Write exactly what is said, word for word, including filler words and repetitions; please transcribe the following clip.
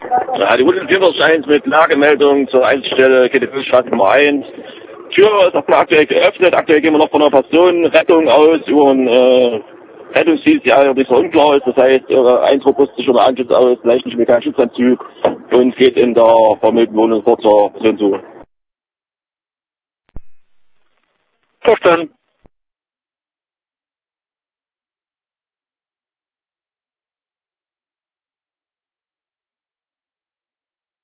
Ja, die hundertvierundvierzig mit Lagemeldung zur Einsatzstelle K T V-Straße Nummer eins. Tür ist auch aktuell geöffnet. Aktuell gehen wir noch von einer Personenrettung aus über einen äh, Rettungsdienst, die allerdings noch unklar ist. Das heißt, äh, Eindruck rüstet sich unter Anschluss aus, leichten Chemikalienschutzanzug und geht in der vermögenden Wohnung vor zur Personensuche. Verstanden.